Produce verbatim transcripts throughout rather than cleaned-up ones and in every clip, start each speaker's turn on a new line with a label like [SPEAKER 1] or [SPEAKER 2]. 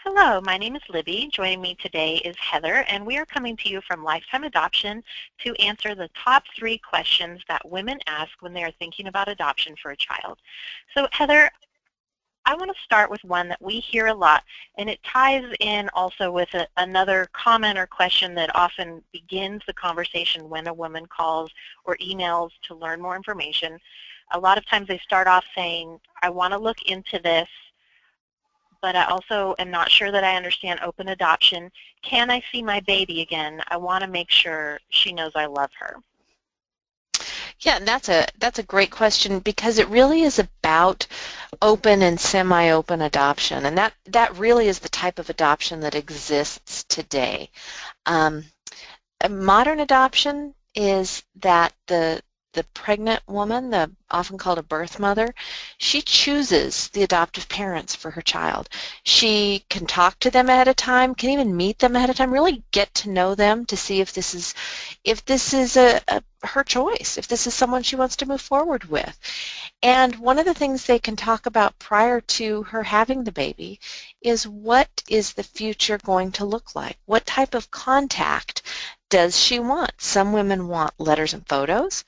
[SPEAKER 1] Hello, my name is Libby. Joining me today is Heather, and we are coming to you from Lifetime Adoption to answer the top three questions that women ask when they are thinking about adoption for a child. So Heather, I want to start with one that we hear a lot, and it ties in also with a, another comment or question that often begins the conversation when a woman calls or emails to learn more information. A lot of times they start off saying, I want to look into this, but I also am not sure that I understand open adoption. Can I see my baby again? I want to make sure she knows I love her.
[SPEAKER 2] Yeah, and that's a that's a great question because it really is about open and semi-open adoption, and that that really is the type of adoption that exists today. Um, a modern adoption is that the the pregnant woman, the often called a birth mother, she chooses the adoptive parents for her child. She can talk to them ahead of time, can even meet them ahead of time, really get to know them to see if this is if this is a, a her choice, if this is someone she wants to move forward with. And one of the things they can talk about prior to her having the baby is what is the future going to look like? What type of contact does she want? Some women want letters and photos.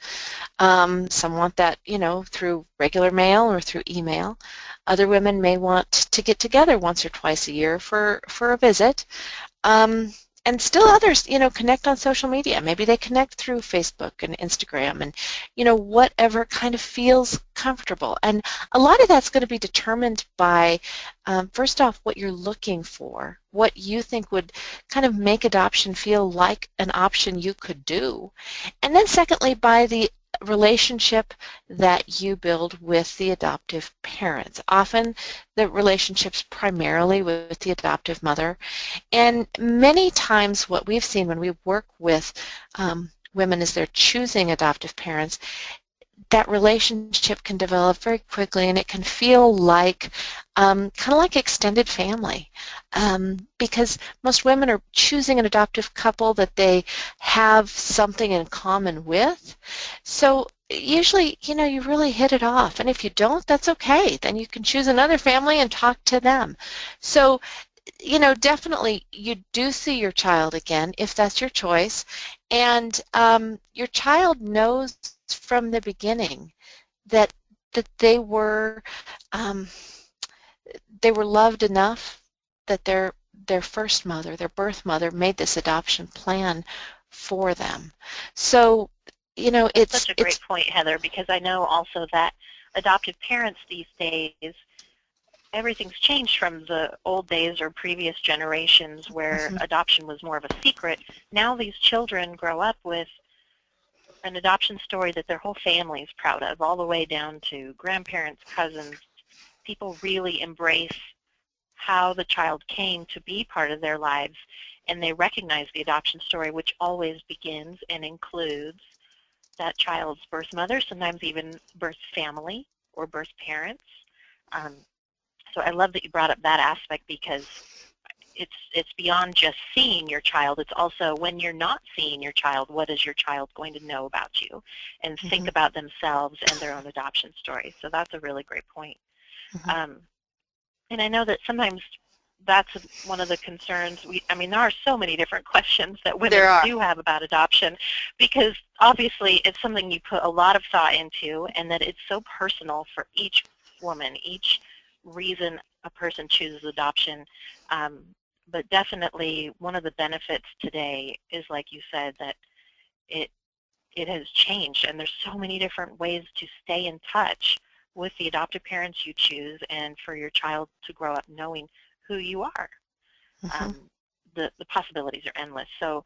[SPEAKER 2] Um, some want that, you know, through regular mail or through email. Other women may want to get together once or twice a year for, for a visit. Um, and still others, you know, connect on social media. Maybe they connect through Facebook and Instagram and, you know, whatever kind of feels comfortable. And a lot of that's going to be determined by, um, first off, what you're looking for, what you think would kind of make adoption feel like an option you could do. And then secondly, by the relationship that you build with the adoptive parents. Often the relationship's primarily with the adoptive mother, and many times what we've seen when we work with um, women as they're choosing adoptive parents, that relationship can develop very quickly and it can feel like um, kind of like extended family, um, because most women are choosing an adoptive couple that they have something in common with. So usually, you know, you really hit it off, and if you don't, that's okay. Then you can choose another family and talk to them. So you know, definitely you do see your child again if that's your choice, and um, your child knows from the beginning that that they were um, they were loved enough that their their first mother, their birth mother, made this adoption plan for them. So, you know,
[SPEAKER 1] That's
[SPEAKER 2] it's
[SPEAKER 1] such a great
[SPEAKER 2] it's
[SPEAKER 1] point, Heather, because I know also that adoptive parents these days, everything's changed from the old days or previous generations where
[SPEAKER 2] mhm,
[SPEAKER 1] adoption was more of a secret. Now these children grow up with an adoption story that their whole family is proud of, all the way down to grandparents, cousins. People really embrace how the child came to be part of their lives, and they recognize the adoption story, which always begins and includes that child's birth mother, sometimes even birth family or birth parents. Um, so I love that you brought up that aspect, because it's it's beyond just seeing your child. It's also when you're not seeing your child, what is your child going to know about you and think
[SPEAKER 2] mhm,
[SPEAKER 1] about themselves and their own adoption story. So that's a really great point.
[SPEAKER 2] mhm.
[SPEAKER 1] Um, and I know that sometimes that's one of the concerns. We, I mean, there are so many different questions that
[SPEAKER 2] There
[SPEAKER 1] women
[SPEAKER 2] are.
[SPEAKER 1] do have about adoption, because obviously it's something you put a lot of thought into, and that it's so personal for each woman, each reason a person chooses adoption. Um, but definitely one of the benefits today is, like you said, that it it has changed, and there's so many different ways to stay in touch with the adoptive parents you choose, and for your child to grow up knowing who you are.
[SPEAKER 2] Mhm.
[SPEAKER 1] Um, the, the possibilities are endless. So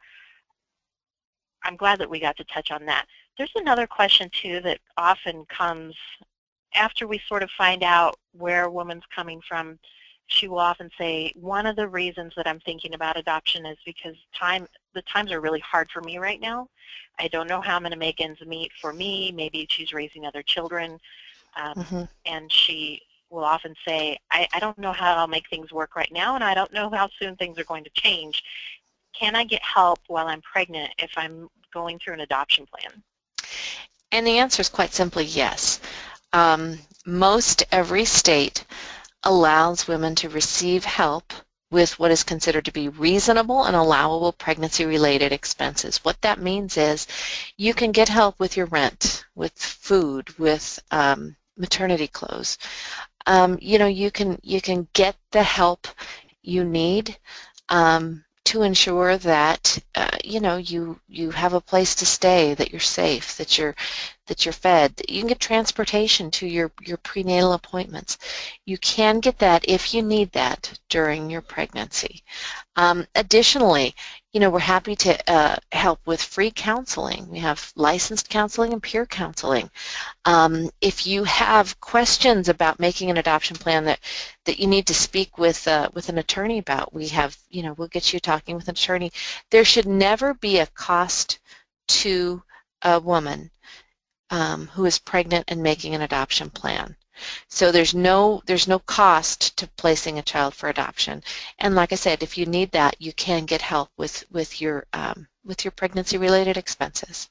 [SPEAKER 1] I'm glad that we got to touch on that. There's another question, too, that often comes after we sort of find out where a woman's coming from. She will often say, one of the reasons that I'm thinking about adoption is because time, the times are really hard for me right now. I don't know how I'm going to make ends meet for me. Maybe she's raising other children. Um,
[SPEAKER 2] Mhm.
[SPEAKER 1] and she will often say, I, I don't know how I'll make things work right now, and I don't know how soon things are going to change. Can I get help while I'm pregnant if I'm going through an adoption plan?
[SPEAKER 2] And the answer is quite simply yes. Um, most every state allows women to receive help with what is considered to be reasonable and allowable pregnancy-related expenses. What that means is you can get help with your rent, with food, with um, maternity clothes. Um, you know, you can you can get the help you need um, to ensure that uh, you know you you have a place to stay, that you're safe, that you're that you're fed. You can get transportation to your your prenatal appointments. You can get that if you need that during your pregnancy. Um, additionally, you know, we're happy to uh, help with free counseling. We have licensed counseling and peer counseling. Um, if you have questions about making an adoption plan that, that you need to speak with uh, with an attorney about, we have, you know, we'll get you talking with an attorney. There should never be a cost to a woman um, who is pregnant and making an adoption plan. So there's no there's no cost to placing a child for adoption. And like I said, if you need that, you can get help with with your um, with your pregnancy-related expenses.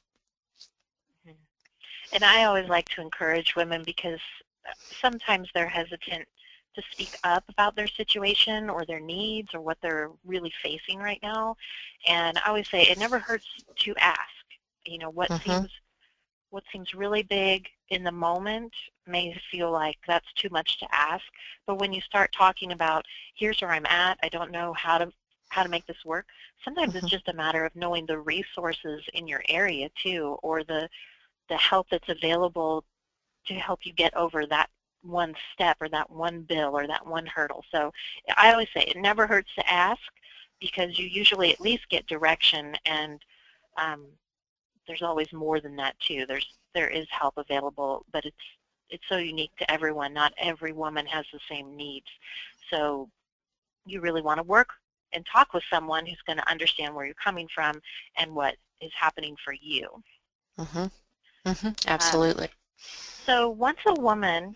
[SPEAKER 1] And I always like to encourage women because sometimes they're hesitant to speak up about their situation or their needs or what they're really facing right now. And I always say it never hurts to ask. You know, what
[SPEAKER 2] Mm-hmm.
[SPEAKER 1] seems what seems really big in the moment may feel like that's too much to ask. But when you start talking about, here's where I'm at, I don't know how to how to make this work, sometimes
[SPEAKER 2] Mm-hmm.
[SPEAKER 1] it's just a matter of knowing the resources in your area too, or the the help that's available to help you get over that one step or that one bill or that one hurdle. So I always say it never hurts to ask because you usually at least get direction, and um, there's always more than that too. There's there is help available, but it's it's so unique to everyone. Not every woman has the same needs. So you really want to work and talk with someone who's going to understand where you're coming from and what is happening for you.
[SPEAKER 2] Mm-hmm. Mm-hmm.
[SPEAKER 1] Um,
[SPEAKER 2] Absolutely.
[SPEAKER 1] so once a woman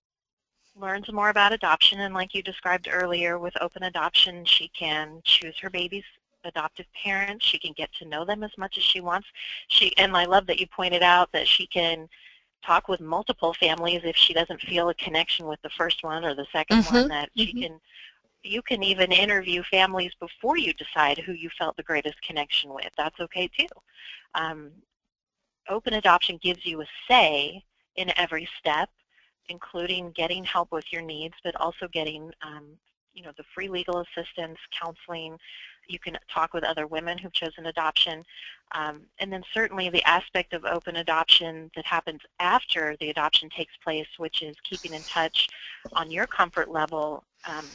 [SPEAKER 1] learns more about adoption, and like you described earlier, with open adoption, she can choose her baby's adoptive parents. She can get to know them as much as she wants. She and I love that you pointed out that she can talk with multiple families if she doesn't feel a connection with the first one or the second one. That
[SPEAKER 2] Mm-hmm.
[SPEAKER 1] she
[SPEAKER 2] Mm-hmm.
[SPEAKER 1] can, you can even interview families before you decide who you felt the greatest connection with. That's okay too. Um, open adoption gives you a say in every step, including getting help with your needs, but also getting um, you know, the free legal assistance, counseling. You can talk with other women who've chosen adoption. Um, and then certainly the aspect of open adoption that happens after the adoption takes place, which is keeping in touch on your comfort level um,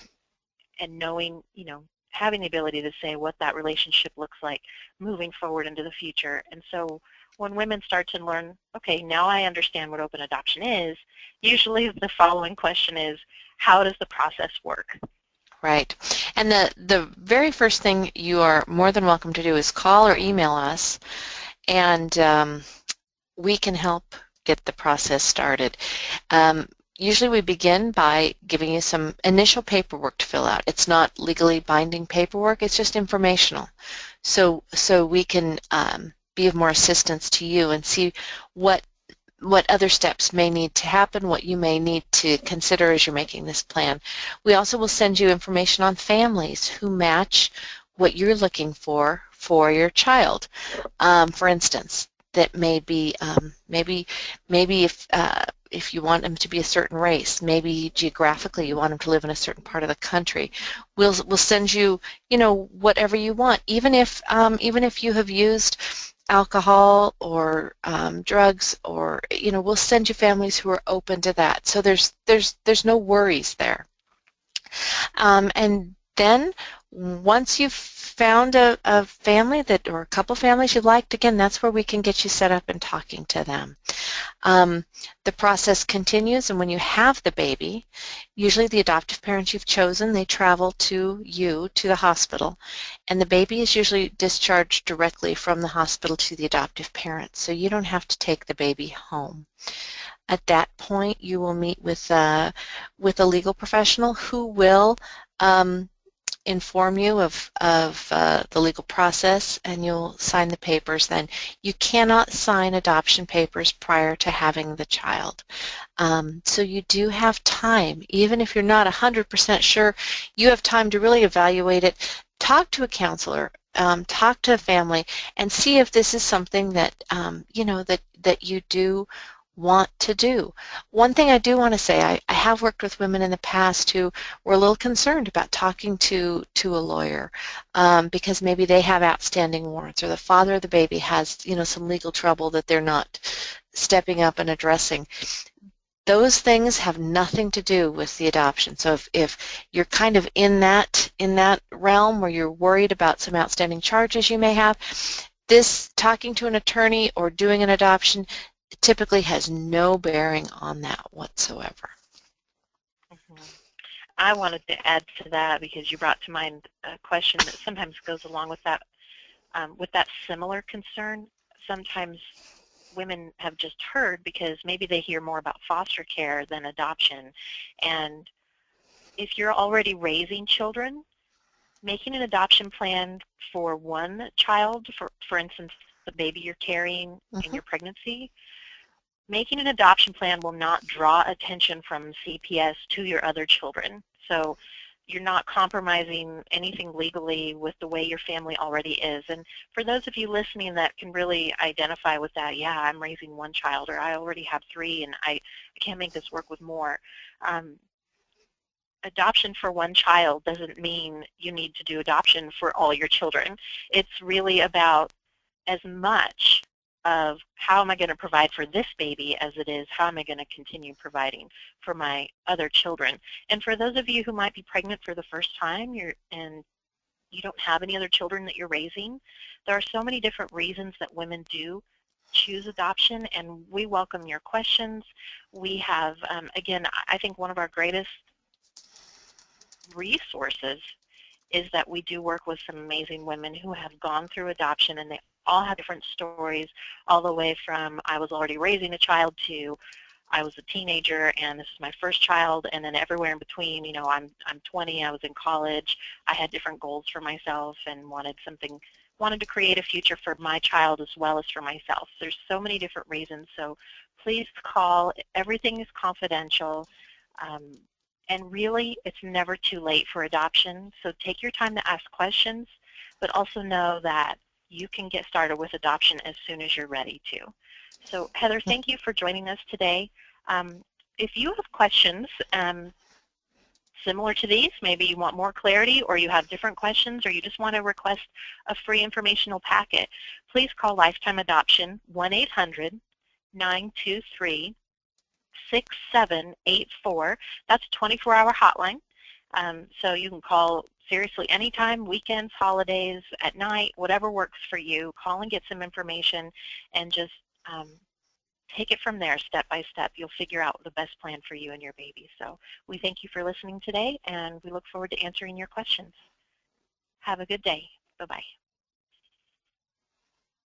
[SPEAKER 1] and knowing, you know, having the ability to say what that relationship looks like moving forward into the future. And so when women start to learn, okay, now I understand what open adoption is, usually the following question is, how does the process work?
[SPEAKER 2] Right. And the, the very first thing you are more than welcome to do is call or email us, and um, we can help get the process started. Um, usually we begin by giving you some initial paperwork to fill out. It's not legally binding paperwork, it's just informational. So, so we can um, be of more assistance to you and see what what other steps may need to happen, what you may need to consider as you're making this plan. We also will send you information on families who match what you're looking for for your child. Um, for instance, that may be um, maybe maybe if uh, if you want them to be a certain race, maybe geographically you want them to live in a certain part of the country. We'll we'll send you you know whatever you want, even if um, even if you have used alcohol or um, drugs, or you know we'll send you families who are open to that. So there's there's there's no worries there. Um, and then once you've found a, a family that or a couple families you liked, again, that's where we can get you set up and talking to them. Um, the process continues, and when you have the baby, usually the adoptive parents you've chosen, they travel to you, to the hospital, and the baby is usually discharged directly from the hospital to the adoptive parents, so you don't have to take the baby home. At that point, you will meet with, uh, with a legal professional who will um, inform you of, of uh, the legal process, and you'll sign the papers then. You cannot sign adoption papers prior to having the child. Um, so you do have time. Even if you're not one hundred percent sure, you have time to really evaluate it. Talk to a counselor, um, talk to a family, and see if this is something that, um, you know, that, that you do want to do. One thing I do want to say, I, I have worked with women in the past who were a little concerned about talking to, to a lawyer um, because maybe they have outstanding warrants, or the father of the baby has, you know, some legal trouble that they're not stepping up and addressing. Those things have nothing to do with the adoption. So if, if you're kind of in that in that realm where you're worried about some outstanding charges you may have, this talking to an attorney or doing an adoption typically has no bearing on that whatsoever.
[SPEAKER 1] Mm-hmm. I wanted to add to that because you brought to mind a question that sometimes goes along with that, um, with that similar concern. Sometimes women have just heard because maybe they hear more about foster care than adoption. And if you're already raising children, making an adoption plan for one child, for, for instance, the baby you're carrying
[SPEAKER 2] Mm-hmm.
[SPEAKER 1] in your pregnancy, making an adoption plan will not draw attention from C P S to your other children. So you're not compromising anything legally with the way your family already is. And for those of you listening that can really identify with that, yeah, I'm raising one child, or I already have three, and I, I can't make this work with more. Um, adoption for one child doesn't mean you need to do adoption for all your children. It's really about as much of how am I going to provide for this baby as it is how am I going to continue providing for my other children. And for those of you who might be pregnant for the first time you're, and you don't have any other children that you're raising, there are so many different reasons that women do choose adoption, and we welcome your questions. We have, um, again, I think one of our greatest resources is that we do work with some amazing women who have gone through adoption, and they all have different stories, all the way from I was already raising a child to I was a teenager and this is my first child, and then everywhere in between. You know, I'm I'm twenty, I was in college, I had different goals for myself and wanted something, wanted to create a future for my child as well as for myself. There's so many different reasons, so please call. Everything is confidential. Um, and really, it's never too late for adoption, so take your time to ask questions, but also know that you can get started with adoption as soon as you're ready to. So Heather, thank you for joining us today. Um, if you have questions um, similar to these, maybe you want more clarity or you have different questions or you just want to request a free informational packet, please call Lifetime Adoption one eight hundred, nine two three, six seven eight four. That's a twenty-four hour hotline. Um, so you can call seriously anytime, weekends, holidays, at night, whatever works for you. Call and get some information and just um, take it from there step by step. You'll figure out the best plan for you and your baby. So we thank you for listening today, and we look forward to answering your questions. Have a good day. Bye-bye.